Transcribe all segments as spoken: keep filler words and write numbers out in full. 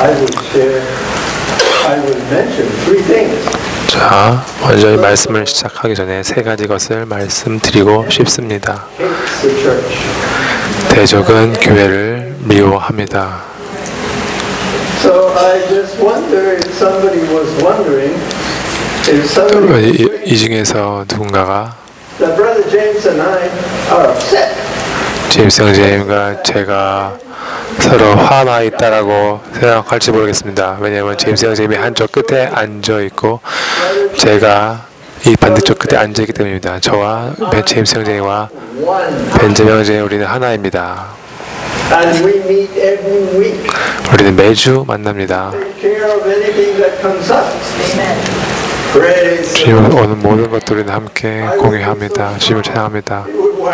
자, 먼저 이 말씀을 시작하기 전에 세 가지 것을 말씀드리고 싶습니다. 대적은 교회를 미워합니다. 이, 이 중에서 누군가가 제임스 형제님과 제가 서로 화나 있다라고 생각할지 모르겠습니다. 왜냐하면 제임스 형제님이 한쪽 끝에 앉아 있고 제가 이 반대쪽 끝에 앉아 있기 때문입니다. 저와 제임스 형제님과 벤제민 형제님 우리는 하나입니다. 우리는 매주 만납니다. 주님을 오는 모든 것들을 함께 공유합니다. 주님을 찬양합니다.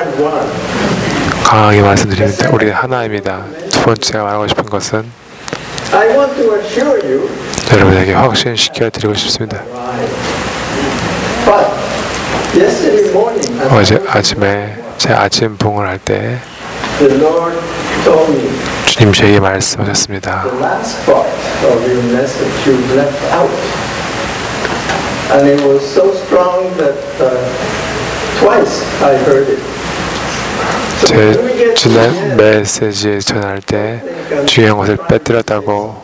강하게 말씀드립니다. 우리는 하나입니다. 두 번째가 말하고 싶은 것은 여러분에게 확신시켜 드리고 싶습니다. 어제 아침에 제 아침 봉을 할 때 주님 저에게 말씀하셨습니다. And it was so strong that uh, twice I heard it. 제 지난 메시지 전할 때 중요한 것을 빼뜨렸다고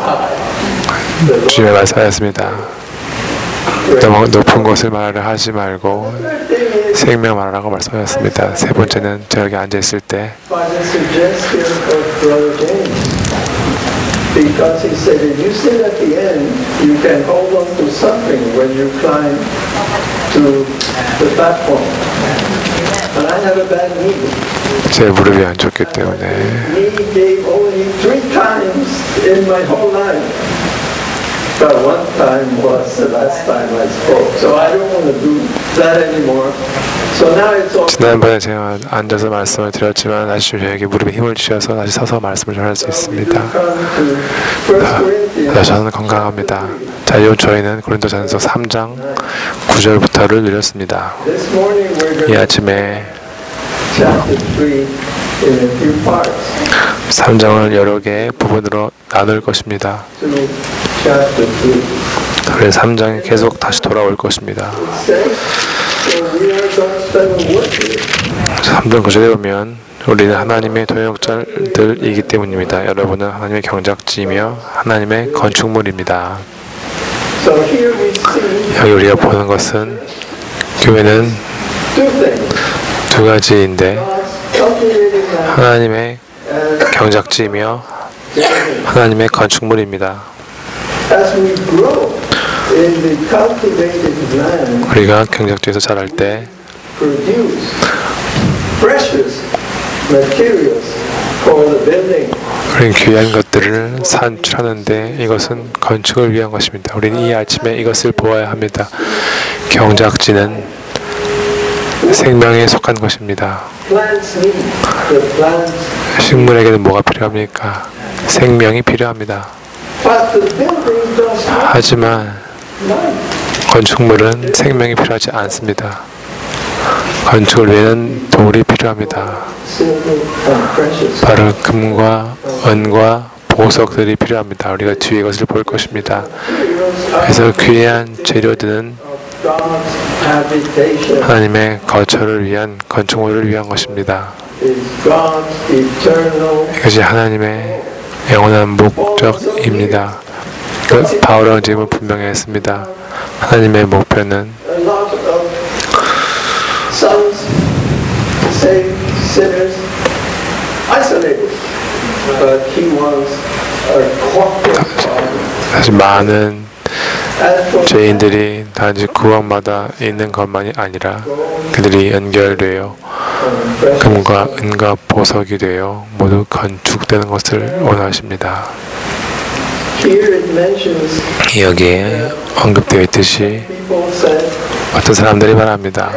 주님의 말씀하셨습니다. 너무 높은 것을 말을 하지 말고 생명 말하라고 말씀하셨습니다. 세 번째는 저기 앉아 있을 때 Because he said, if you sit at the end, you can hold on to something when you climb to the platform. And I have a bad knee. 제 무릎이 안 좋기 때문에. Knee gave only three times in my whole life. But one time was the last time I spoke. So I don't want to do that anymore. So now it's all. 지난번에 제가 앉아서 말씀을 드렸지만 다시 저에게 무릎에 힘을 주셔서 다시 서서 말씀을 전할 수 있습니다. 아, 저는 건강합니다. 자, 요 저희는 고린도전서 삼 장 구 절부터를 누렸습니다. 이 아침에 삼 장을 여러 개의 부분으로 나눌 것입니다. 그래서 삼 장이 계속 다시 돌아올 것입니다. 삼 장 구 절에 보면 우리는 하나님의 동역자들이기 때문입니다. 여러분은 하나님의 경작지이며 하나님의 건축물입니다. 여기 우리가 보는 것은 교회는 두 가지인데 하나님의 경작지이며 하나님의 건축물입니다. 우리가 경작지에서 자랄 때 우리는 귀한 것들을 산출하는데 이것은 건축을 위한 것입니다. 우리는 이 아침에 이것을 보아야 합니다. 경작지는 생명에 속한 것입니다. 식물에게는 뭐가 필요합니까? 생명이 필요합니다. 하지만 건축물은 생명이 필요하지 않습니다. 건축을 위해는 돌이 필요합니다. 바로 금과 은과 보석들이 필요합니다. 우리가 뒤에 것을 볼 것입니다. 그래서 귀한 재료들은 하나님의 거처를 위한 건축물을 위한 것입니다. 이것이 하나님의 영원한 목적입니다. 그 바울 형제님은 분명히 했습니다. 하나님의 목표는 사실 많은 죄인들이 단지 구원받아 있는 것만이 아니라 그들이 연결되어 금과 은과 보석이 되어 모두 건축되는 것을 원하십니다. 여기에 언급되어 있듯이 어떤 사람들이 말합니다.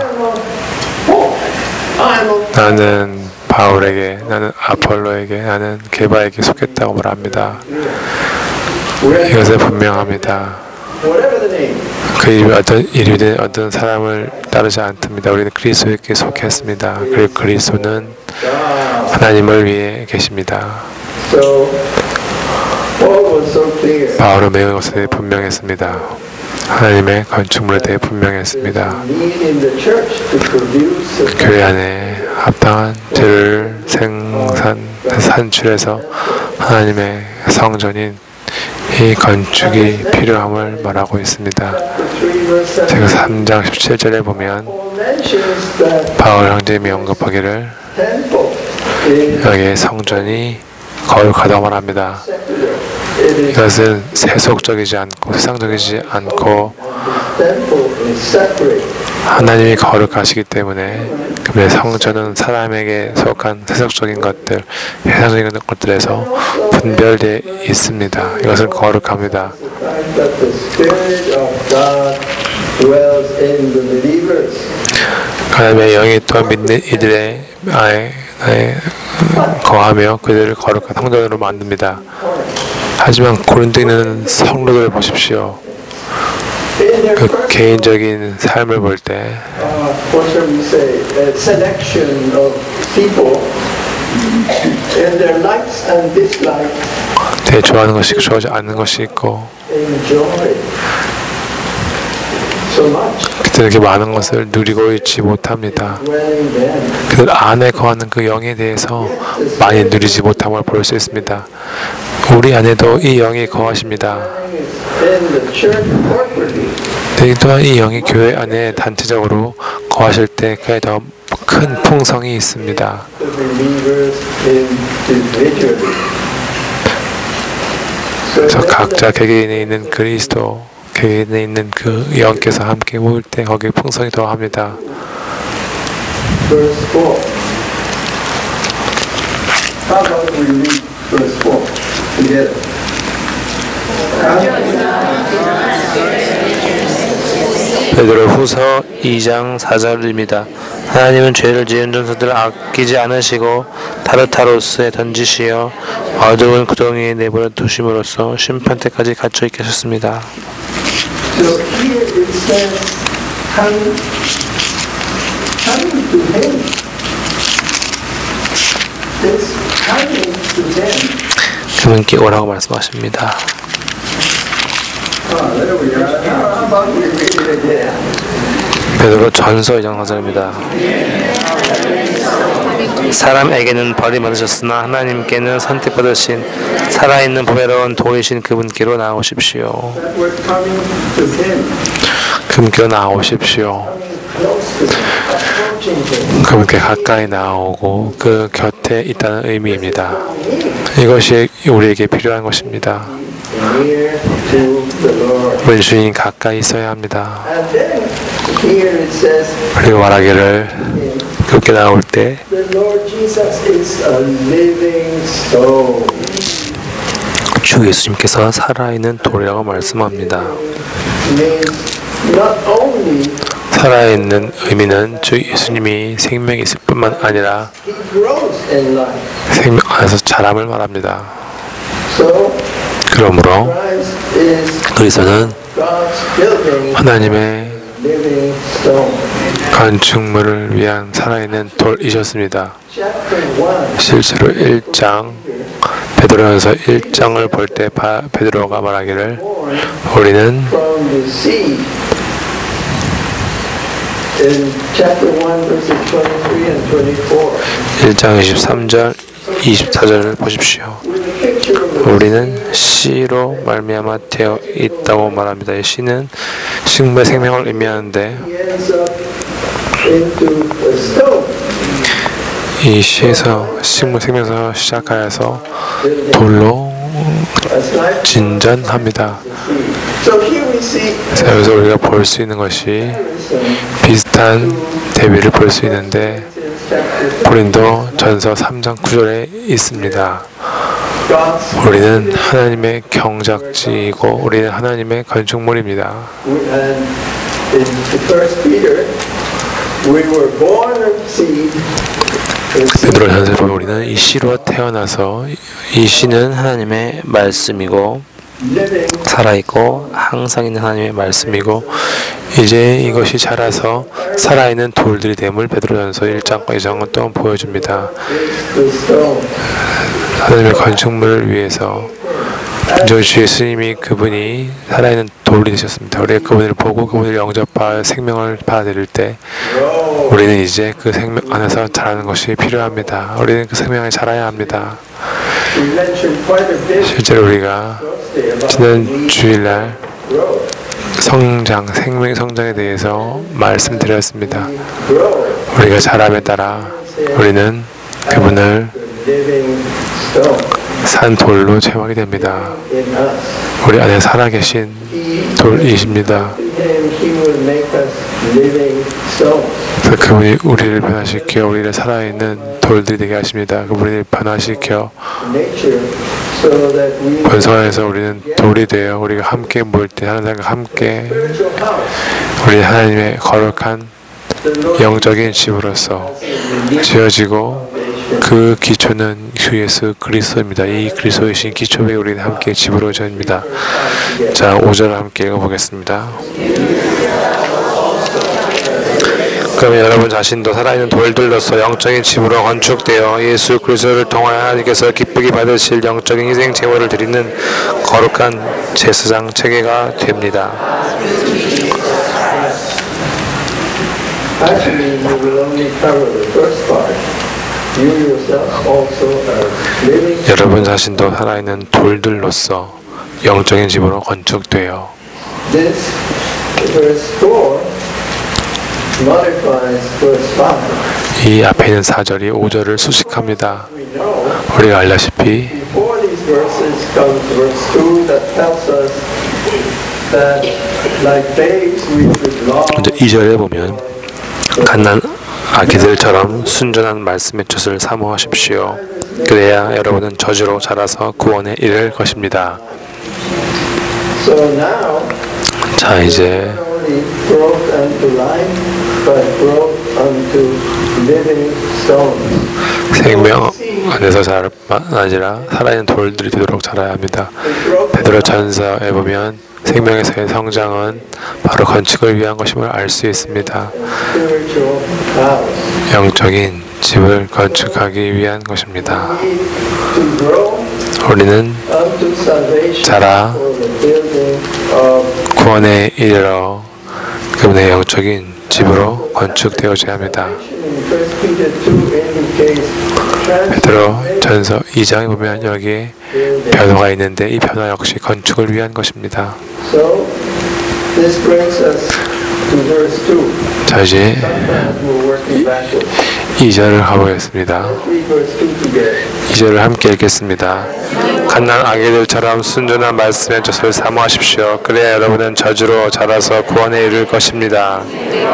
나는 바울에게, 나는 아폴로에게, 나는 게바에게 속했다고 말합니다. 이것은 분명합니다. 그 이름이 어떤 이름이든 어떤 사람을 따르지 않습니다. 우리는 그리스도에게 속했습니다. 그리고 그리스도는 하나님을 위해 계십니다. Paul was so clear. 바울은 매우 것에 대해 분명했습니다. 하나님의 건축물에 대해 분명했습니다. Need in the church to produce a 교회 안에 합당한 죄를 생산, 산출해서 하나님의 성전인 이 건축이 필요함을 말하고 있습니다. three verse 제가 삼 장 십칠 절에 보면 Paul mentions that 바울 형제님이 언급하기를 temple is 여기에 성전이 거룩하다고 말합니다. secular. It is 이것은 세속적이지 않고 세상적이지 않고 temple is separate. 하나님이 거룩하시기 때문에 그의 성전은 사람에게 속한 세속적인 것들, 세상적인 것들에서 분별되어 있습니다. 이것은 거룩합니다. The fact that the Spirit of God dwells in the believers. 하나님의 영이 또 믿는 이들의 안에, 안에 거하며 그들을 거룩한 성전으로 만듭니다. 하지만 고린도에 있는 성도들을 보십시오. In their 그 personal, 개인적인 삶을 볼 때 uh, what shall we say, a selection of people and their likes and dislikes 되게 좋아하는 것이 있고 좋아하지 않는 것이 있고 enjoy so much 그들은 이렇게 많은 것을 누리고 있지 못합니다. dwelling them. 그들 안에 거하는 그 영에 대해서 많이 누리지 못함을 볼 수 있습니다. 우리 안에도 이 영이 거하십니다. In the church corporately, 네, 또한 이 영이 교회 안에 단체적으로 거하실 때 그에 더 큰 풍성이 있습니다. the believers individually. So 그래서 then 각자 개개인에 있는 그리스도, 개개인에 있는 그 영께서 함께 모일 때 거기에 풍성이 더합니다. verse four. How about we read verse four together? 베드로 후서 이 장 사 절입니다. 하나님은 죄를 지은 전사들을 아끼지 않으시고 타르타로스에 던지시어 어두운 구덩이에 내버려 두심으로써 심판 때까지 갇혀 있게 하셨습니다. So here it says, come, coming to him. It's coming to him. 그분께 오라고 말씀하십니다. Oh, there we are. How about we read it again? 베드로 전서 이 장 사 절입니다. 사람에게는 버림받으셨으나 하나님께는 선택받으신 살아있는 보배로운 돌이신 그분께로 나오십시오. That we're coming to him, 그분께로 나오십시오. close to him, approaching him. 그분께 가까이 나오고 그 곁에 있다는 의미입니다. 이것이 우리에게 필요한 것입니다. Near to the Lord. 우리 주인이 가까이 있어야 합니다. And then here it says, 그리고 말하기를 그렇게 나올 때 the Lord Jesus is a living stone. 주 예수님께서 살아있는 돌이라고 말씀합니다. Means not only 살아있는 의미는 주 예수님이 생명이 있을 뿐만 아니라 he grows in life. 생명 안에서 자람을 말합니다. So 그러므로 Christ is 그리스도는 God's building, 하나님의 living stone. 건축물을 위한 살아있는 돌이셨습니다. Chapter one. 실제로 일 장 베드로전서 일 장을 볼 때 베드로가 말하기를 Born 우리는 from the seed. In chapter one, verses twenty-three and twenty-four. 일 장 이십삼 절 이십사 절을 보십시오. With a picture of the 우리는 씨로 말미암아 되어 있다고 말합니다. 이 씨는 식물의 생명을 의미하는데 he ends up into a stone. 이 씨에서 식물 생명에서 시작하여서 building 돌로 as life. 진전합니다. So here we see 자, 여기서 우리가 볼 수 있는 것이 비슷한 대비를 볼 수 있는데 chapter 고린도 전서 삼 장 구 절에 있습니다. God's 우리는 하나님의 경작지이고 우리는 하나님의 건축물입니다. and in the first Peter we were born of seed. 베드로 전서에 보면 우리는 이 씨로 태어나서 이 씨는 하나님의 말씀이고 living 살아있고 항상 있는 하나님의 말씀이고 이제 이것이 자라서 살아있는 돌들이 됨을 베드로전서 일 장과 이 장은 또 보여줍니다. the stone. 하나님의 건축물을 위해서 저희 주 예수님이 그분이 살아있는 돌이 되셨습니다. 우리가 그분을 보고 그분을 영접하여 생명을 받아들일 때 우리는 이제 그 생명 안에서 자라는 것이 필요합니다. 우리는 그 생명에 자라야 합니다. 실제로 우리가 지난 주일날 성장, 생명 성장에 대해서 말씀드렸습니다. 우리가 자람에 따라 우리는 그분을 산 돌로 체험하게 됩니다. 우리 안에 살아계신 돌이십니다. 그래서 그분이 우리를 변화시켜 우리를 살아있는 돌들이 되게 하십니다. 그분이 변화시켜 본성에서 우리는 돌이 되어 우리가 함께 모일 때 하나님과 함께 우리 하나님의 거룩한 영적인 집으로서 지어지고 그 기초는 주 예수 그리스도입니다. 이 그리스도이신 기초 위에 우리는 함께 집으로 지어집니다. 자, 오 절 함께 읽어보겠습니다. 그러면 여러분 자신도 살아있는 돌들로서 영적인 집으로 건축되어 예수 그리스도를 통하여 하나님께서 기쁘게 받으실 영적인 희생 제물을 드리는 거룩한 제사장 체계가 됩니다. Actually, you will only cover the first part. You yourself also are living. 여러분 자신도 살아있는 돌들로서 영적인 집으로 건축되어. This verse four modifies verse five. 이 앞에 있는 사 절이 오 절을 수식합니다. We know 우리가 알다시피 before these verses comes verse two that tells us that like babes we should long. 먼저 이 절에 보면 갓난 아기들처럼 순전한 말씀의 뜻을 사모하십시오. 그래야 여러분은 저주로 자라서 구원에 이를 것입니다. So now, 자, 이제 not only growth unto life, but growth unto living stones. 생명 안에서 자랄 뿐 아니라 살아있는 돌들이 되도록 자라야 합니다. 베드로 전서에 보면 생명에서의 성장은 바로 건축을 위한 것임을 알 수 있습니다. Spiritual house. 영적인 집을 건축하기 위한 것입니다. To grow 우리는 unto salvation 자라 for the building of 구원에 이르러 그분의 영적인 집으로 건축되어져야 합니다. in First Peter two indicates 베드로 전서 이 장에 보면 여기에 변화가 있는데 이 변화 역시 건축을 위한 것입니다. So this brings us to verse two. 자, 이제 Sometimes we're working backwards. 이 절을 가보겠습니다. Read verse two together. 이 절을 함께 읽겠습니다. 갓난 아기들처럼 순전한 말씀의 젖을 사모하십시오. 그래야 여러분은 저주로 자라서 구원에 이를 것입니다.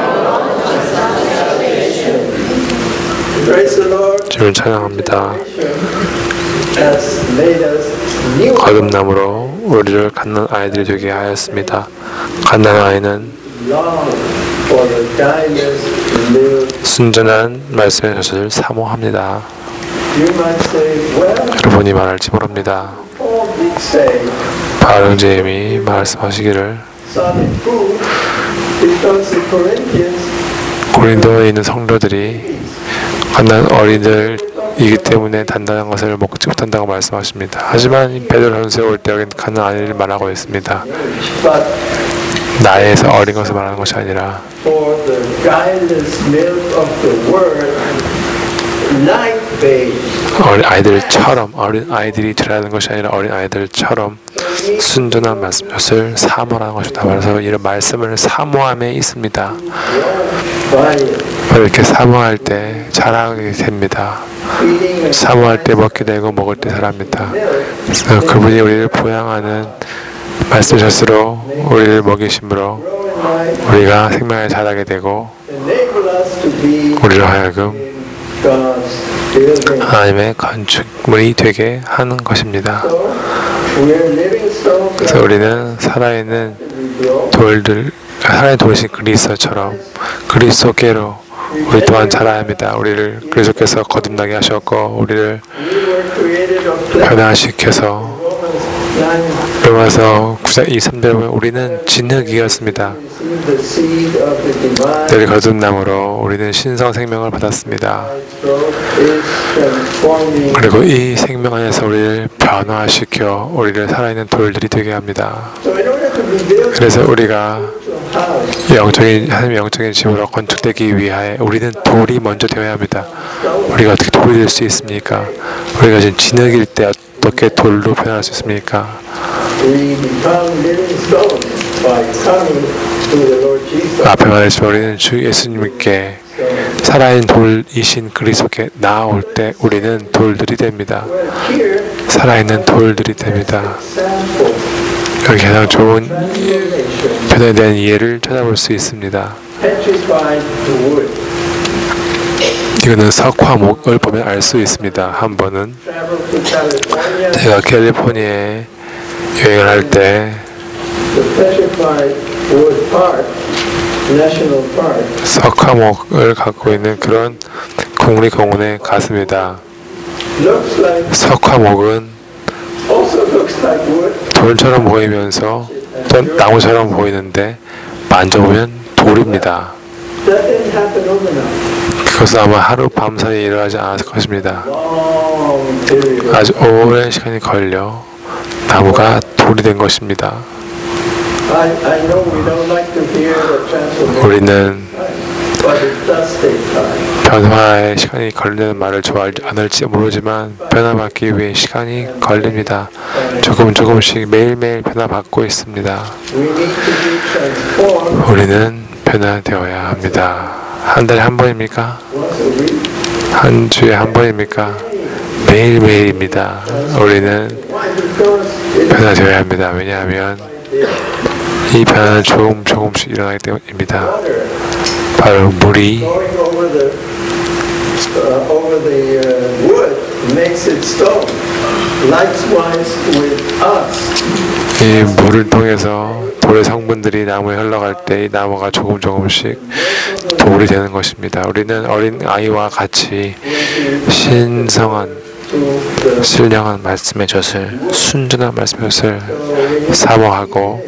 Praise the Lord. 주를 찬양합니다. Has made us new. 거듭남으로 우리를 갓난 아이들이 되게 하였습니다. 갓난 아이는 Long for the guileless lived. 순전한 말씀의 젖을 사모합니다. You might say, well, 여러분이 말할지 모릅니다. Paul did say 바울제임이 말씀하시기를 solid food because the Corinthians 고린도에 있는 성도들이 갓난 어린이들이기 때문에 단단한 것을 먹지 못한다고 말씀하십니다. 하지만 베드로전서에 올 때 여기는 갓난 아이를 말하고 있습니다. but 나이에서 어린 것을 말하는 것이 아니라 for the guileless milk of the word, like babes. 어린 아이들처럼 어린 아이들이 들어야하는 것이 아니라 어린 아이들처럼 순전한 말씀을 사모하는 것이다. 그래서 이런 말씀을 사모함에 있습니다. By it, 이렇게 사모할 때 자라게 됩니다. feeding and 사모할 때 먹게 되고 먹을 때 자랍니다. 그래서 그분이 우리를 보양하는 말씀샷으로 우리를 먹이심으로 grow in life, 우리가 생명에 자라게 되고 enable us to be 우리로 하여금 in God's building. 하나님의 건축물이 되게 하는 것입니다. So we are living stones 그래서 우리는 살아있는 that we grow. 돌들, 살아있는 돌이신 그리스도처럼 그리스도께로 우리 또한 자라야 합니다. 우리를 그리스도께서 거듭나게 하셨고 우리를 We were created of flesh. 변화시켜서 Romans nine, 로마서 구 장 이십삼 절에 보면 우리는 진흙이었습니다. receive the seed of the divine 늘 거듭남으로 우리는 신성 생명을 받았습니다. growth is transforming. 그리고 이 생명 안에서 우리를 변화시켜 우리를 살아있는 돌들이 되게 합니다. So in order to be built 그래서 우리가 a house, 영적인 하나님의 영적인 집으로 건축되기 위하여 우리는 돌이 먼저 되어야 합니다. 우리가 어떻게 돌이 될 수 있습니까? 우리가 지금 진흙일 때 어떻게 돌로 변할 수 있습니까? we become living stones by coming to the Lord Jesus. 앞에 말했지만 우리는 주 예수님께 살아있는 돌이신 그리스도께 나아올 때 우리는 돌들이 됩니다. Well, here, 살아있는 돌들이 됩니다. example, 여기 가장 좋은 transformation, 변화에 대한 이해를 찾아볼 수 있습니다. petrified wood. 이거는 석화목을 보면 알 수 있습니다. 한 번은 Travel to California, 제가 캘리포니아에 여행을 할 때 the petrified wood park, national park, 석화목을 갖고 있는 그런 국립공원에 갔습니다. looks like, 석화목은 also looks like wood. 돌처럼 보이면서 또 나무처럼 보이는데 만져보면 돌입니다. That didn't happen overnight. 그것은 아마 하루 밤 사이에 일어나지 않았을 것입니다. Long period. 아주 오랜 시간이 걸려 나무가 돌이 된 것입니다. I, I know we don't like to hear the transformation, 우리는 but it does take time. 변화의 시간이 걸리는 말을 좋아하지 않을지 모르지만 변화받기 위해 시간이 걸립니다. 조금 조금씩 매일매일 변화받고 있습니다. We need to be transformed 우리는 변화되어야 합니다. 한 달에 한 번입니까? once a week. 한 주에 한 번입니까? 매일매일입니다. 우리는 Why? Because it's 변화되어야 합니다. 왜냐하면 이 변화는 조금 조금씩 일어나기 때문입니다. water 바로 물이 going over the uh, over the uh, wood makes it stone. Likewise with us. 이 물을 통해서 돌의 성분들이 나무에 흘러갈 때 이 나무가 조금 조금씩 돌이 되는 것입니다. 우리는 어린 아이와 같이 신성한 To the 신령한 말씀의 젖을 순전한 말씀의 젖을 사모하고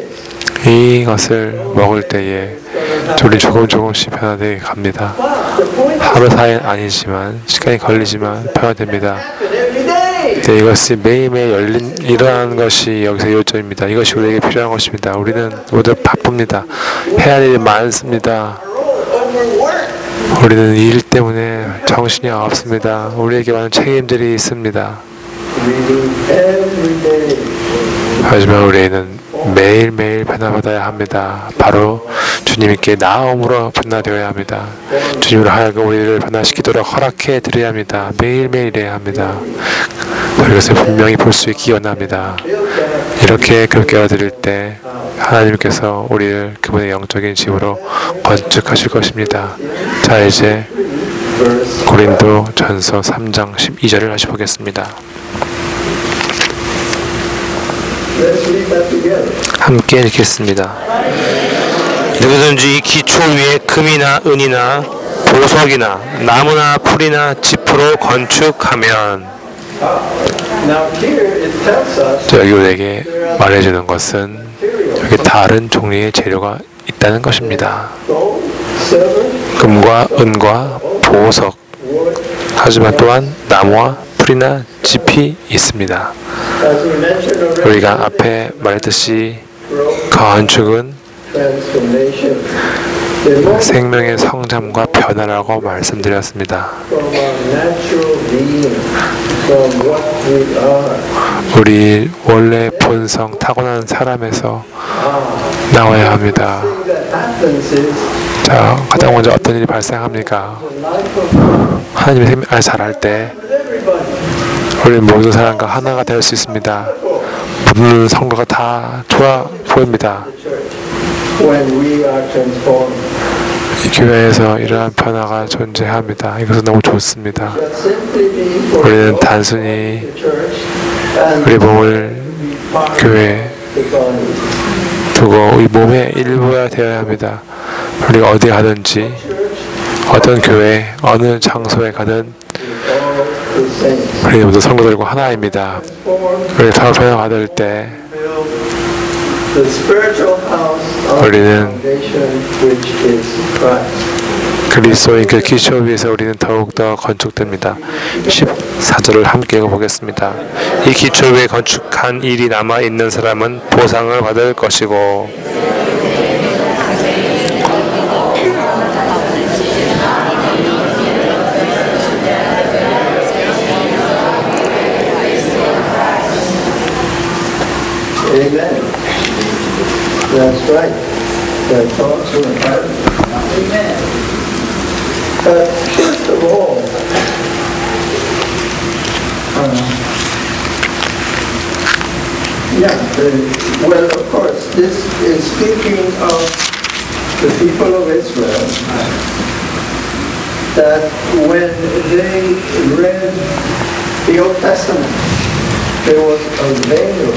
이것을 먹을 때에 우리 조금 조금씩 변화되게 갑니다. but the point 하루 사이는 아니지만 시간이 걸리지만 변화됩니다. is every day. 네, 이것이 매일매일 열린 일어나는 것이 여기서 요점입니다. 이것이 우리에게 필요한 것입니다. 우리는 모두 바쁩니다. 해야 할 일이 많습니다. Overwork. 우리는 일 때문에 정신이 없습니다. 우리에게 많은 책임들이 있습니다. We need every day. 하지만 우리는 매일매일 변화받아야 합니다. 바로 주님께 나옴으로 변화되어야 합니다. 주님으로 하여금 우리를 변화시키도록 허락해 드려야 합니다. 매일매일 해야 합니다. 그것을 분명히 볼 수 있기 원합니다. 이렇게 그렇게 드릴 때 하나님께서 우리를 그분의 영적인 집으로 건축하실 것입니다. 자, 이제 Verse 고린도 전서 삼 장 십이 절을 다시 보겠습니다. Let's read that together. 함께 읽겠습니다. 누구든지 기초 위에 금이나 은이나 보석이나 나무나 풀이나 짚으로 건축하면 Now here it tells us 여기 우리에게 말해주는 것은 여기 다른 종류의 재료가 있다는 것입니다. gold, silver, 금과 은과 보석, wood. 하지만 또한 나무와 풀이나 짚이 있습니다. As we mentioned already, 우리가 앞에 말했듯이 growth, 건축은 transformation. The most 생명의 성장과 변화라고 말씀드렸습니다. from our natural being, from what we are. 우리 원래 본성 타고난 사람에서 나와야 합니다. The thing that happens is 자, 가장 먼저 어떤 일이 발생합니까? the life of God 하나님의 생명을 잘할 때 with everybody. 우리 모든 사람과 하나가 될 수 있습니다. 모든 성도가 다 좋아 보입니다. When we are transformed, 이 교회에서 이러한 변화가 존재합니다. 이것은 너무 좋습니다. that simply be for 우리는 단순히 the church and 우리 몸을 be part 교회에 of the body. 두고 이 몸의 일부가 되어야 합니다. 우리가 어디 가든지 어떤 교회, 어느 장소에 가든 All the saints. 우리 모두 성도들과 하나입니다. For 우리 사업편을 받을 때 build the spiritual house on the 우리는 foundation which is Christ. 그리스도인 그 기초 위에서 우리는 더욱더 건축됩니다. 십사 절을 함께 읽어보겠습니다. 이 기초 위에 건축한 일이 남아있는 사람은 보상을 받을 것이고 Amen. That's right. That's also important. Amen. But first of all, uh, yeah, the, well, of course, this is speaking of the people of Israel, that when they read the Old Testament, there was a veil.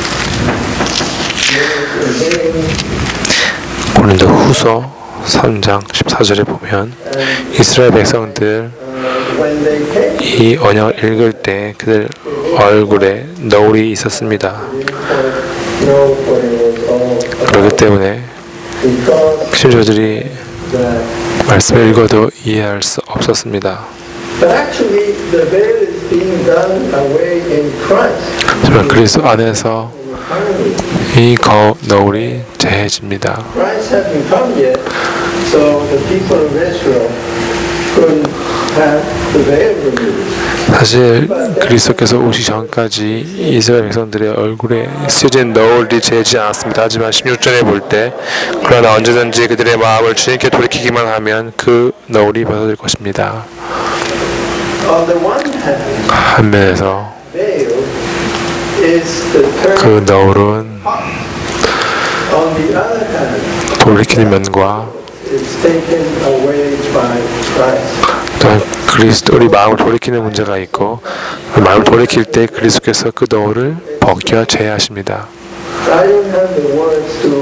There was a veil. 고린도 후서 삼 장 십사 절에 보면 이스라엘 백성들 When they came, 이 언약을 읽을 때 그들 얼굴에 너울이 있었습니다. know what it was all about. 그렇기 때문에 Because 신조들이 that, 말씀을 읽어도 이해할 수 없었습니다. but actually, the veil is being done away in Christ. 정말 그리스도 안에서 Finally, 이 거 너울이 제해집니다. Christ hasn't come yet, so the people of Israel couldn't have the veil removed. 사실 그리스도께서 오시기 전까지 이스라엘 백성들의 얼굴에 쓰여진 너울이 제하지 않았습니다. 하지만 십육 절에 볼 때 그러나 언제든지 그들의 마음을 주님께 돌이키기만 하면 그 너울이 벗어질 것입니다. On the one hand, 한면에서 veil is the 그 term. 너울은 On the other hand, 돌이키는 면과 it's taken away by Christ. 또한 그리스도 우리 마음을 돌이키는 문제가 있고 그 마음을 돌이킬 때 그리스도께서 그 너울을 벗겨 제하십니다. I don't have the words to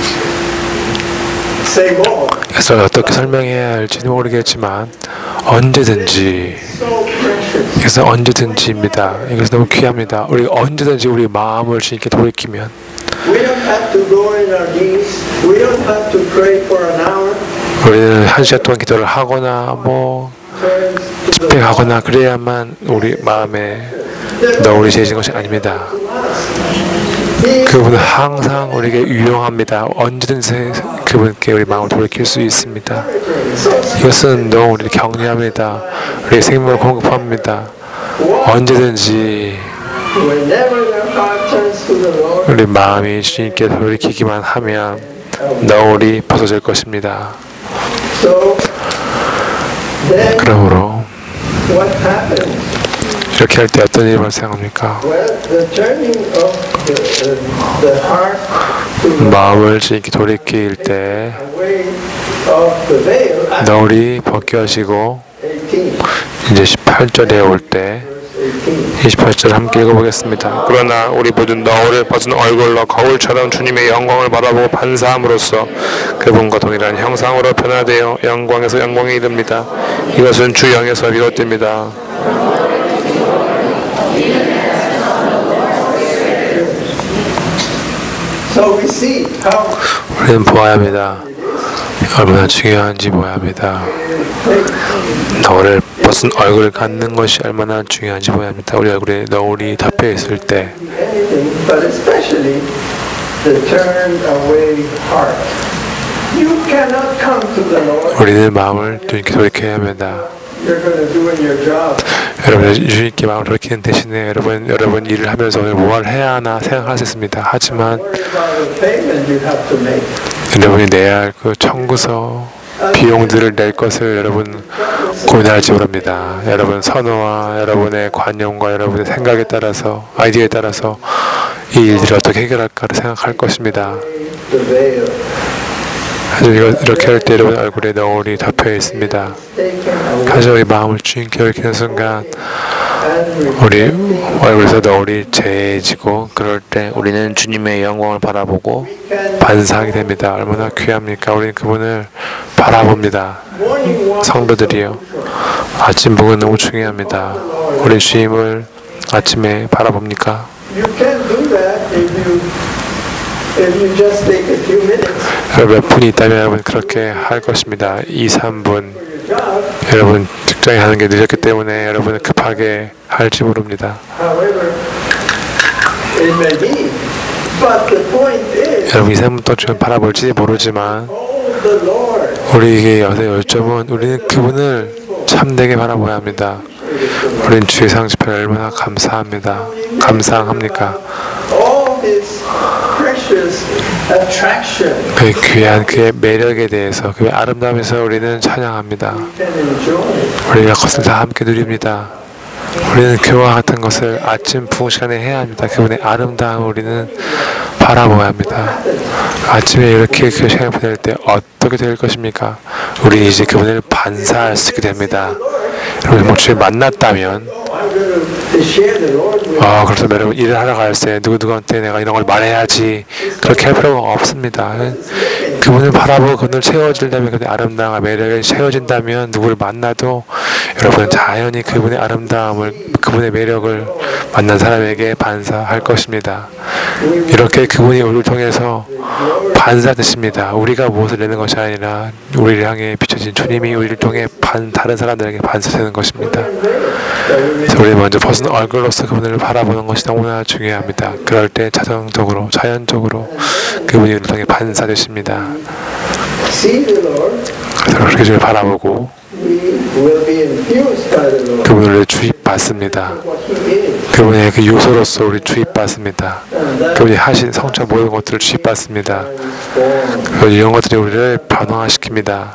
say more. 그래서 어떻게 설명해야 할지는 모르겠지만 언제든지 So precious. 그래서 언제든지입니다. 이것이 너무 귀합니다. 우리가 언제든지 우리 마음을 주님께 돌이키면 We don't have to go in our knees. We don't have to pray for an hour. 우리는 한 시간 동안 기도를 하거나 뭐 Turns to the 집회하거나 그래야만 우리 마음에 너울이 제해진 것이 아닙니다. He is 그분은 항상 우리에게 유용합니다. 언제든지 그분께 우리 마음을 돌이킬 수 있습니다. so 이것은 너무 우리를 격려합니다. 우리의 생명을 공급합니다. 언제든지 whenever your heart turns to the Lord, 우리 마음이 주님께 돌이키기만 하면 너울이 벗어질 것입니다. so then 그러므로 what happens? 이렇게 할 때 어떤 일이 발생합니까? Well, the turning of the, the, the heart to the 마음을 주님께 돌이킬 때 away of the veil. 너울이 벗겨지고 eighteen. 이제 십팔 절에 올 때 eighteen. 이십팔 절 함께 읽어보겠습니다. 그러나 우리 모든 너울을 벗은 얼굴로 거울처럼 주님의 영광을 바라보고 반사함으로써 그분과 동일한 형상으로 변화되어 영광에서 영광에 이릅니다. 이것은 주 영에서 비롯됩니다. So we see how 우리는 보아야 합니다. 얼마나 중요한지 보아야 합니다. 너울을 벗은 얼굴을 갖는 것이 얼마나 중요한지 보아야 합니다. 우리 얼굴에 너울이 덮여 있을 때 anything, but especially the turned away heart. You cannot come to the Lord. 우리는 마음을 주님께 돌이켜야 합니다. You're going to do in your job. 여러분 주님께 마음을 돌이키는 대신에 여러분 여러분 일을 하면서 오늘 뭘 해야 하나 생각할 수 있습니다. 하지만 Worry about the payment you have to make. 여러분이 내야 할 그 청구서 비용들을 낼 것을 여러분 고민할지 모릅니다. 여러분 선호와 여러분의 관념과 여러분의 생각에 따라서 아이디어에 따라서 이 일들을 어떻게 해결할까를 생각할 것입니다. The veil 하지만 이거 이렇게 할 때 여러분 얼굴에 너울이 덮여 있습니다. taken away 하지만 우리 마음을 주님께 돌이키는 순간 and 우리 얼굴에서 너울이 제해지고 그럴 때 우리는 주님의 영광을 바라보고 can 반사하게 됩니다. 얼마나 귀합니까? 우리는 그분을 바라봅니다. morning walk. 성도들이요. 아침 복은 너무 중요합니다. 우리 주님을 아침에 바라봅니까? You can't do that if you if you just take a few minutes 여러분 몇 분이 있다면 여러분 그렇게 할 것입니다. 이, 삼 분. for your job. 여러분 직장에 가는 게 늦었기 때문에 여러분은 급하게 할지 모릅니다. However, it may be. But the point is, 여러분 이, 삼 분 동안 바라볼지 모르지만 oh, the Lord. 우리에게 여세 요점은 우리는 그분을 참되게 바라봐야 합니다. 우리는 주의 상집회를 얼마나 감사합니다. 감사합니까? All His precious attraction 그의 귀한 그의 매력에 대해서 그의 아름다움에서 우리는 찬양합니다. can enjoy. 우리가 그것을 다 함께 누립니다. 우리는 그와 같은 것을 아침 부흥 시간에 해야 합니다. 그분의 아름다움을 우리는 바라보아야 합니다. 아침에 이렇게 그 시간을 보낼 때 어떻게 될 것입니까? 우리는 이제 그분을 반사할 수 있게 됩니다. 여러분 뭐 주에 만났다면 I'm going to share the Lord with 아 그래서 여러분 일을 하러 갈 때 누구누구한테 내가 이런 걸 말해야지 그렇게 할 필요가 없습니다. 그분을 바라보고 그분을 채워진다면 그분의 아름다움과 매력에 채워진다면 누구를 만나도 여러분은 자연히 그분의 아름다움을 그분의 매력을 만난 사람에게 반사할 것입니다. 이렇게 그분이 우리를 통해서 반사되십니다. 우리가 무엇을 내는 것이 아니라 우리를 향해 비춰진 주님이 우리를 통해 반, 다른 사람들에게 반사되는 것입니다. 그래서 우리 먼저 벗은 얼굴로서 그분을 바라보는 것이 너무나 중요합니다. 그럴 때 자동적으로 자연적으로 그분이 우리를 통해 반사되십니다. see the Lord. 그래서 그렇게 주를 바라보고 We will be infused by the Lord. 그분을 주입받습니다. What He is. 그분의 그 요소로서 우리 주입받습니다. And that 그분이 하신 성취한 모든 것들을 주입받습니다. transforms 그리고 이런 것들이 우리를 변화시킵니다.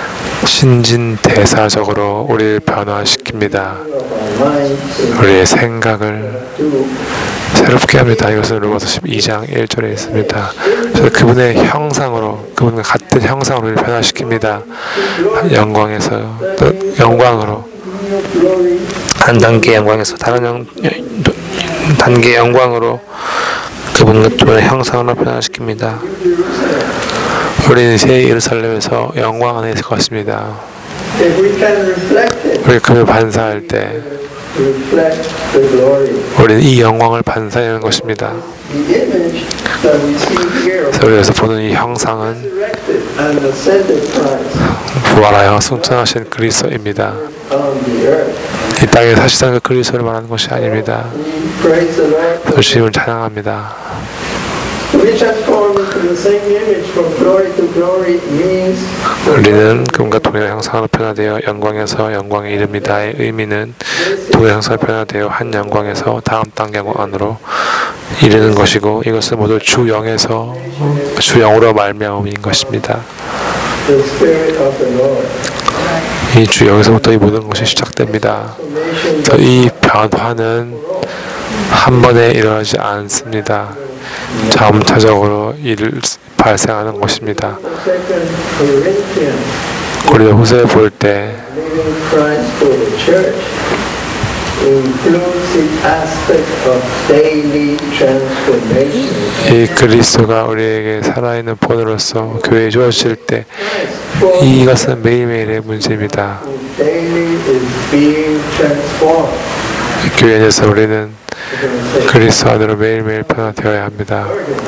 신진대사적으로 우리를 변화시킵니다. our minds 우리의 생각을 into 새롭게 합니다. 이것은 로마서 십이 장 일 절에 있습니다. 그래서 그분의 형상으로, 그분과 같은 형상으로 우리를 변화시킵니다. 영광에서 또 영광으로, glory. 한 단계 영광에서 다른 영, 단계 영광으로 그분과 또 형상으로 변화시킵니다. 우리는 새 예루살렘에서 영광 안에 있을 것입니다. If we can reflect it, 우리 그를 반사할 때 reflect the glory. 우리는 이 영광을 반사하는 것입니다. The image that we see here of 그래서 우리에서 보는 이 형상은 resurrected and ascended Christ 부활하여 승천하신 그리스도입니다. on the earth. 이 땅에 사실상 그 그리스도를 말하는 것이 아닙니다. We praise the Lord. 그 주님을 찬양합니다. To be transformed into the same image from glory to glory means 우리는 그분과 동일한 형상으로 변화되어 영광에서 영광에 이릅니다의 의미는 동일한 형상으로 변화되어 한 영광에서 다음 단계 영광 안으로 이르는 것이고, 이것은 모두 주 영에서 주 영으로 말미암음인 것입니다. the Spirit of the Lord. 이 주 영에서부터 이 모든 것이 시작됩니다. Transformation 이 변화는 한 번에 일어나지 않습니다. 점차적으로 일 발생하는 것입니다. Second Corinthians, 우리가 후세에 볼 때 living Christ for the church, includes the aspect of daily transformation. 이 그리스도가 우리에게 살아있는 본으로서 교회에 주어질 때 For 이것은 매일매일의 문제입니다. daily is being transformed. 교회 안에서 우리는 그리스도 안으로 매일매일 변화되어야 합니다.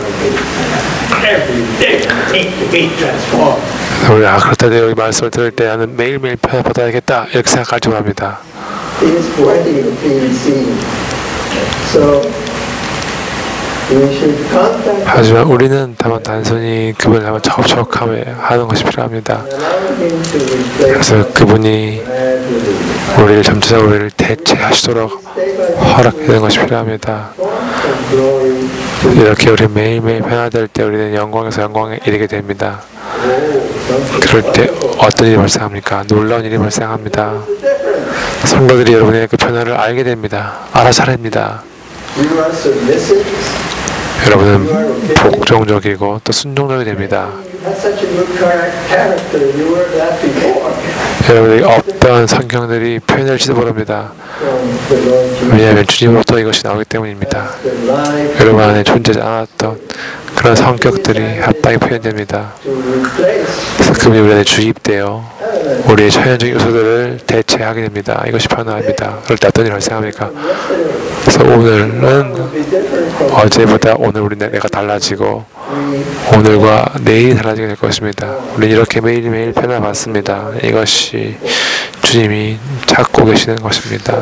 Every day needs to be transformed. 그래서 우리 아 그렇다 여기 말씀을 들을 때 나는 매일매일 변화받아야겠다 이렇게 생각하지 합니다. He is waiting to be seen. So we should contact 하지만 우리는 다만 단순히 그분을 한번 척척하게 하는 것이 필요합니다. and allow him to reflect 그래서 그분이 gradually. 우리를 점차적으로 우리를 대체하시도록 Day by day, 허락되는 것이 필요합니다. from glory to 이렇게 우리 매일매일 변화될 때 우리는 영광에서 영광에 이르게 됩니다. something 그럴 때 어떤 일이 발생합니까? 놀라운 일이 발생합니다. different. 성도들이 여러분의 그 변화를 알게 됩니다. 알아차립니다. You are submissive. 여러분은 복종적이고 또 순종적이 됩니다. You had such a good char- character. You were that before. 여러분이 어떤 성경들이 표현할지도 모릅니다. From the Lord Jesus. 왜냐하면 주님으로부터 이것이 나오기 때문입니다. The life 여러분 안에 존재하지 않았던 그런 성격들이 합당히 표현됩니다. to replace 그래서 그분이 우리 안에 주입되어 우리의 천연적인 요소들을 대체하게 됩니다. 이것이 변화입니다. 그럴 때 어떤 일이 발생합니까? 그래서 오늘은 be different from 어제보다 오늘 우리 내가 달라지고 we 오늘과 내일이 달라지게 될 것입니다. 우리는 이렇게 매일매일 변화받습니다. 이것이 주님이 찾고 계시는 것입니다.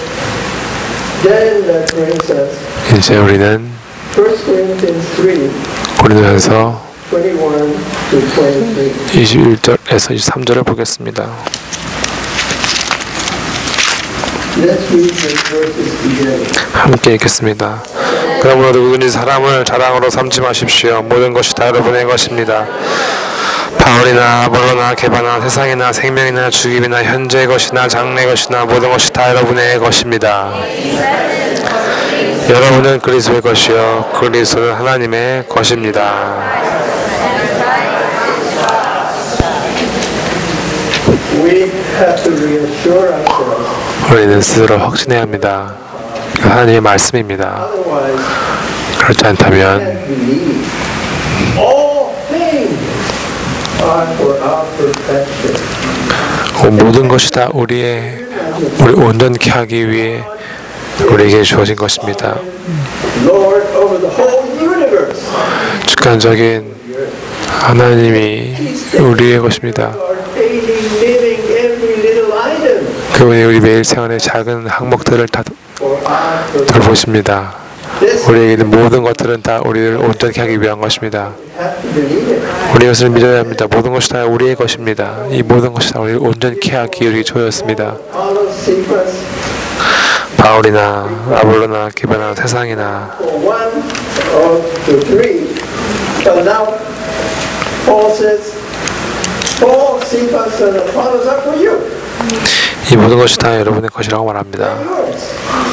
then that brings us 이제 우리는 First Corinthians three, 고린도전서 twenty-one to twenty-three. 이십일 절에서 이십삼 절을 보겠습니다. Let's read these verses together. 함께 읽겠습니다. 그러므로 누구든지 사람을 자랑으로 삼지 마십시오. 모든 것이 다 여러분의 것입니다. 바울이나 아볼로나 게바나 세상이나 생명이나 죽임이나 현재의 것이나 장래의 것이나 모든 것이 다 여러분의 것입니다. 여러분은 그리스도의 것이요 그리스도는 하나님의 것입니다. We have to reassure ourselves. 우리는 스스로 확신해야 합니다. 하나님의 말씀입니다. Otherwise, 그렇지 we 않다면 can't believe. All things are for our perfection. 모든 것이 다 우리의 우리 온전케 하기 위해 우리에게 주어진 것입니다. Lord over the whole universe. 주관적인 하나님이 우리의 것입니다. Our daily living, every little item 그분이 우리 매일 생활의 작은 항목들을 다 for our perfection. 돌보십니다. This 우리에게 있는 모든 것들은 다 우리를 온전케 하기 위한 것입니다. we have to believe it. 우리 이것을 믿어야 합니다. 모든 것이 다 우리의 것입니다. 이 모든 것이 다 우리를 온전케 하기 위해 주어졌습니다. Apollos, Cephas, 바울이나 아볼로나 기바나 세상이나 for one or to three. But now Paul says, Paul, Cephas, and Apollos are for you. 이 모든 것이 다 여러분의 것이라고 말합니다. Yours.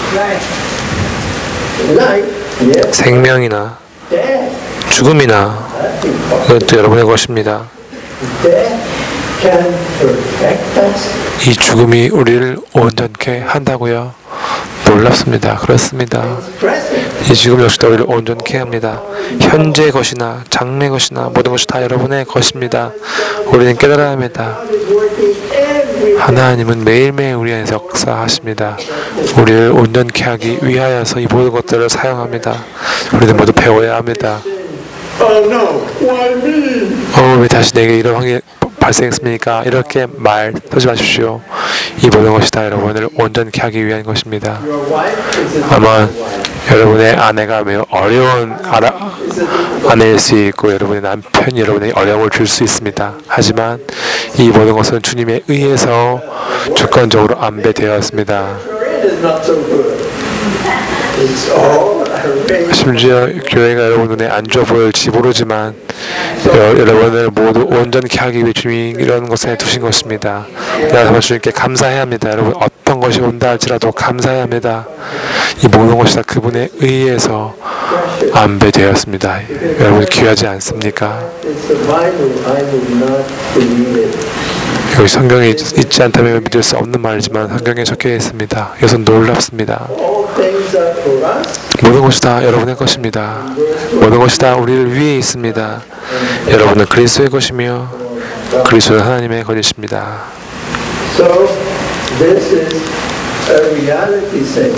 Life, yes, 생명이나 death. 죽음이나 That's important. 이것도 여러분의 것입니다. Death can perfect us. 이 죽음이 우리를 온전케 한다고요? 놀랍습니다. 그렇습니다. It's present. 이 죽음 역시도 우리를 온전케 합니다. 현재 것이나 장래 것이나 모든 것이 다 여러분의 것입니다. 우리는 깨달아야 합니다. God is working every 하나님은 매일매일 우리 안에서 역사하십니다. 우리를 온전케 하기 위하여서 이 모든 것들을 사용합니다. 우리는 모두 배워야 합니다. Oh no, why me? 어, 왜 다시 내게 이런 환경이 발생했습니까? 이렇게 말 하지 마십시오. 이 모든 것이 다 여러분을 온전케 하기 위한 것입니다. Your wife is a 아마 difficult wife. 여러분의 아내가 매우 어려운 아라, 아내일 수 있고 여러분의 남편이 여러분에게 어려움을 줄 수 있습니다. 하지만 이 모든 것은 주님에 의해서 주권적으로 안배되었습니다. It is not so good. It's all arranged. 심지어 교회가 여러분 눈에 안 좋아 보일지 모르지만 여, 여러분을 모두 온전케 하기 위해 주님이 이런 것에 두신 것입니다. 그래서 주님께 감사해야 합니다. 여러분 어떤 것이 온다 할지라도 감사해야 합니다. 이 모든 것이 다 그분에 의해서 안배되었습니다. 여러분 귀하지 않습니까? It's the Bible. I would not believe it. 여기 성경에 있- 있지 않다면 믿을 수 없는 말이지만 성경에 적혀 있습니다. 이것은 놀랍습니다. All things are for us. 모든 것이 다 여러분의 것입니다. 모든 것이 다 우리를 위해 있습니다. 여러분은 그리스도의 것이며 그리스도는 하나님의 것이십니다. So this is a reality thing.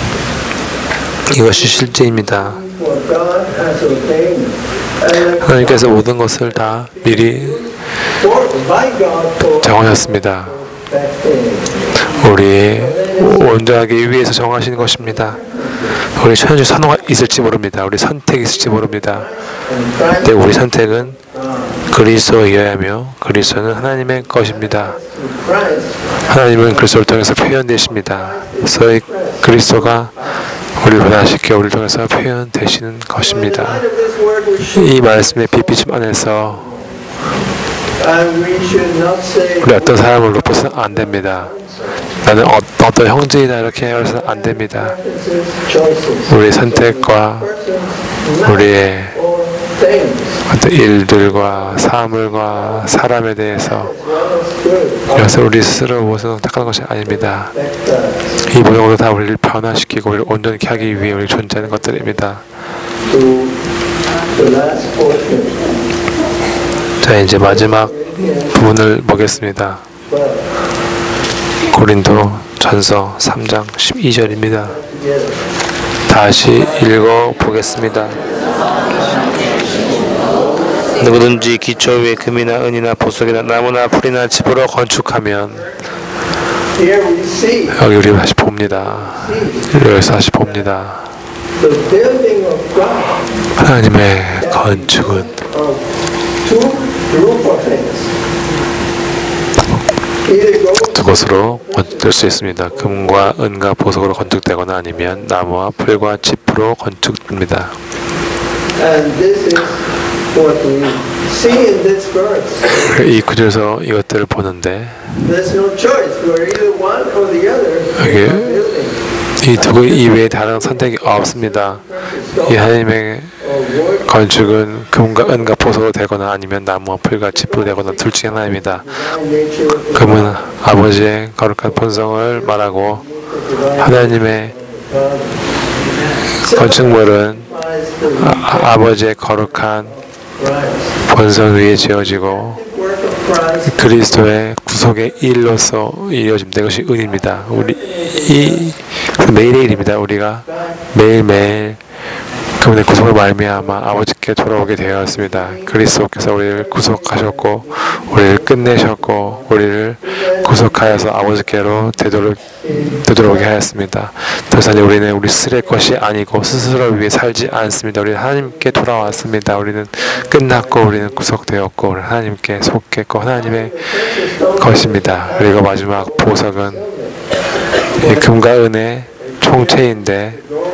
이것이 실제입니다. What God has ordained. And 하나님께서 모든 것을 다 미리 for, by God for 정하셨습니다. perfecting. 우리 온전하기 위해서 정하신 것입니다. 우리 천연적 선호가 있을지 모릅니다. 우리 선택이 있을지 모릅니다. And 근데 Christ 우리 선택은 그리스도이어야며 그리스도는 하나님의 것입니다. Christ 하나님은 그리스도를 통해서 표현되십니다. 그래서 이 그리스도가 우리를 변화시켜 우리를 통해서 표현되시는 것입니다. out of this word we should, 이 말씀의 빛비춤 안에서 and we should not say 우리 어떤 사람을 높여서는 안 됩니다. 나는 어, 어떤 형제이다 이렇게 해서는 안 됩니다. choices. 우리 선택과 Persons, 우리의 or things, 어떤 일들과 사물과 사람에 대해서 as well as good, 그래서 우리 스스로 무엇을 선택하는 것이 아닙니다. affect us. 이 모든 것도 다 우리를 변화시키고 우리를 온전케 하기 위해 우리 존재하는 것들입니다. To the last portion. 자, 이제 마지막 부분을 보겠습니다. But 고린도 전서 삼 장 십이 절입니다. together. 다시 읽어보겠습니다. 누구든지 기초 위에 금이나 은이나 보석이나 나무나 풀이나 집으로 건축하면, Here we see 여기 우리 다시 봅니다. 여기서 다시 봅니다. the building of God 하나님의 건축은 of two group of things. Either go 두 것으로 건축될 수 있습니다. 금과 은과 보석으로 건축되거나 아니면 나무와 풀과 짚으로 건축됩니다. and this is what we see in this verse. 이 구절에서 이것들을 보는데 There's no choice. We're either one or the other. Okay. in the building. 이 두 이외에 다른 선택이 없습니다. 이 하나님의 Or work 건축은 금과 은과 보석으로 되거나 아니면 나무와 풀과 짚으로 되거나 둘 중에 하나입니다. divine nature of the 금은 아버지의 거룩한 본성을 말하고 하나님의 God. 건축물은 Signifies the 아, 아버지의 거룩한 Christ. 본성 위에 지어지고 Work of Christ. 그리스도의 구속의 일로서 이루어집니다. 이것이 은입니다. 우리 이 매일의 일입니다. 우리가 매일매일 그분의 구속을 말미암아 아버지께 돌아오게 되었습니다. 그리스도께서 우리를 구속하셨고 우리를 끝내셨고 우리를 구속하여서 아버지께로 되돌, 되돌아오게 하였습니다. 더 이상 우리는 우리 스스로의 것이 아니고 스스로 위해 살지 않습니다. 우리는 하나님께 돌아왔습니다. 우리는 끝났고 우리는 구속되었고 우리는 하나님께 속했고 하나님의 것입니다. 그리고 마지막 보석은 이 금과 은의 총체인데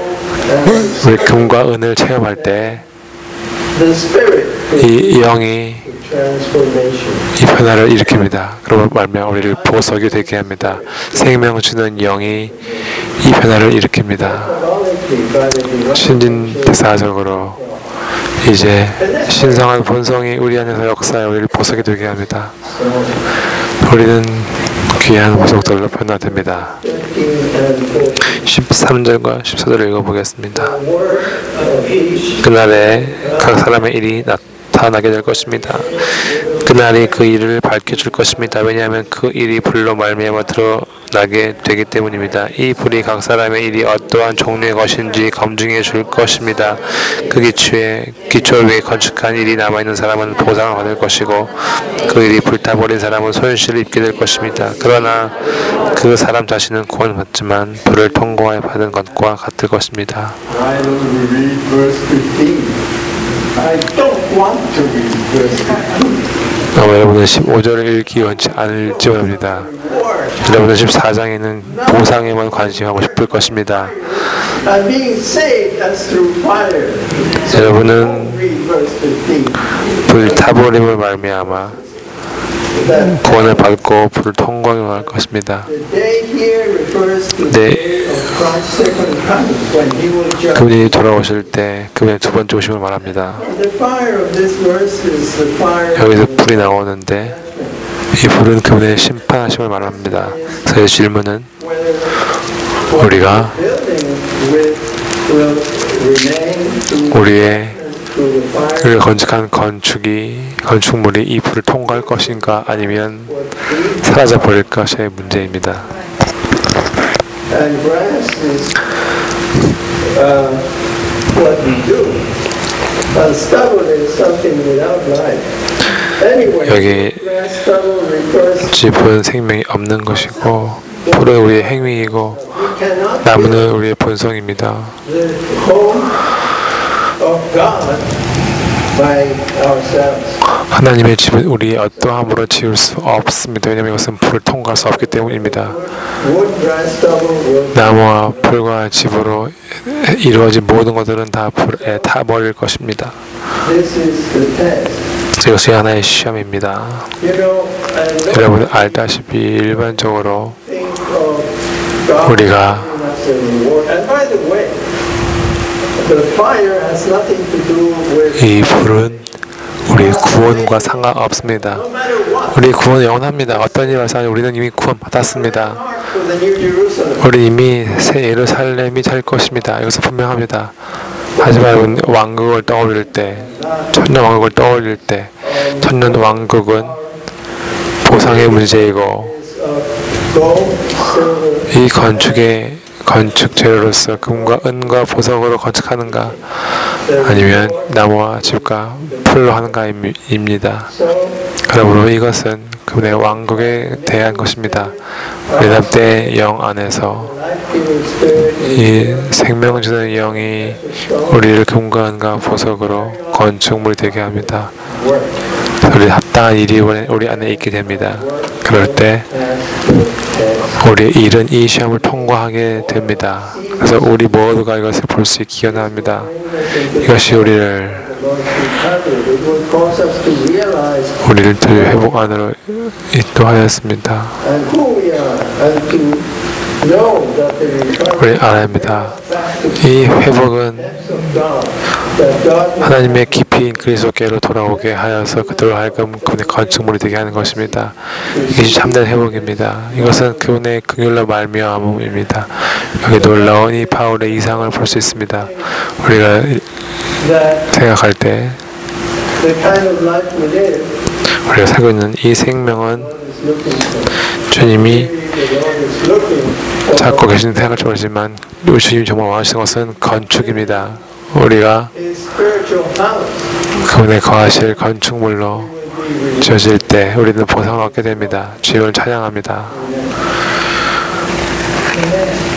우리 금과 은을 체험할 때 The Spirit 이 영이 transformation. 이 변화를 일으킵니다. 그러고 말미암아 우리를 보석이 되게 합니다. 생명 주는 영이 이 변화를 일으킵니다. Symbolically by the divine 신진 대사적으로 이제 신성한 본성이 우리 안에서 역사해 우리를 보석이 되게 합니다. 우리는 귀한 보석들로 변화됩니다. fifteen and fourteen. 십삼 절과 십사 절을 읽어보겠습니다. Work of each 그날에 각 사람의 일이 나타나게 될 것입니다. 그날이 그 일을 밝혀줄 것입니다. 왜냐하면 그 일이 불로 말미암아 드러나게 되기 때문입니다. 이 불이 각 사람의 일이 어떠한 종류의 것인지 검증해 줄 것입니다. 그 기초에 기초 위에 건축한 일이 남아있는 사람은 보상을 받을 것이고 그 일이 불타버린 사람은 손실을 입게 될 것입니다. 그러나 그 사람 자신은 구원받지만 불을 통과해 받은 것과 같을 것입니다. Why don't we read verse fifteen? I don't want to read verse fifteen. 아마 여러분은 십오 절을 읽기 원치 않을지 모릅니다. Lord, 여러분은 십사 장에 있는 보상에만 관심하고 싶을 것입니다. I'm being saved as through fire. So 여러분은 don't read verse fifteen. 불 타버림을 말미암아 That 구원을 받고 불을 통과할 것입니다. the day here refers to the 네. day of Christ's second coming when he will judge. 그분이 돌아오실 때 그분의 두 번째 오심을 말합니다. The fire of this verse is the fire 여기서 of 불이 나오는데 이 불은 그분의 심판하심을 말합니다. 그래서 질문은 whether 우리가 building with will remain to 우리의 through the fire 우리가 건축한 건축이 건축물이 이 불을 통과할 것인가 아니면 사라져 버릴 것의 문제입니다. and grass is uh, what we do. And stubble is something without life. Anyway, 여기 grass stubble refers 짚은 생명이 없는 것이고 불은 우리의 행위이고 we cannot 나무는 우리의 본성입니다. the home of God by ourselves. 하나님의 집은 우리 어떠함으로 지을 수 없습니다. 왜냐하면 이것은 불을 통과할 수 없기 때문입니다. Wood, grass, stubble will 나무와 풀과 집으로 이루어진 모든 것들은 다 불에 타버릴 것입니다. this is the test. 이것이 하나의 시험입니다. You know, and 여러분 알다시피 일반적으로 think of God 우리가 giving us a reward. And by the way, the fire has nothing to do with 이 불은 우리 구원과 상관없습니다. no matter what. 우리 구원은 영원합니다. 어떤 일이 발생하니 우리는 이미 구원 받았습니다. For the New Jerusalem. 우리 이미 새 예루살렘이 살 것입니다. 이것은 분명합니다. 하지만 왕국을 떠올릴 때, 천년 왕국을 떠올릴 때, 천년 왕국은 보상의 문제이고 gold, silver, 이 건축의 건축 재료로서 금과 은과 보석으로 건축하는가 아니면 나무와 집과 풀로 하는가입니다. so 그러므로 이것은 그분의 왕국에 대한 것입니다. 외납 때의 영 안에서 life-giving spirit 이 생명 주는 영이 우리를 금과 은과 보석으로 건축물이 되게 합니다. work 우리 합당한 일이 우리 안에 있게 됩니다. 그럴 때 as good as 우리 일은 이 시험을 통과하게 됩니다. 그래서 우리 모두가 이것을 볼 수 있게 합니다. 이것이 우리를 Lord recovered. It will cause us to realize 우리를 더 회복 안으로 인도하였습니다. and who we are and to know that the recovery 우리 알아야 합니다. back to 이 회복은 depths of God, that God may 하나님의 깊이 그리스도께로 돌아오게 하여서 그들로 하여금 그분의 건축물이 되게 하는 것입니다. 이것이 참된 회복입니다. 이것은 그분의 긍휼로 말미암음입니다. 여기 놀라운 이 바울의 이상을 볼 수 있습니다. 우리가 that 생각할 때 the kind of life we live, 우리가 살고 있는 이 생명은 God is looking for. 주님이 Maybe the Lord is looking for 찾고 계신 생각을 모르지만 우리 주님이 정말 원하시는 것은 건축입니다. 우리가 His spiritual house. 그분의 거하실 건축물로 Will be re- 지어질 때 우리는 보상을 얻게 됩니다. 주님을 찬양합니다. Amen.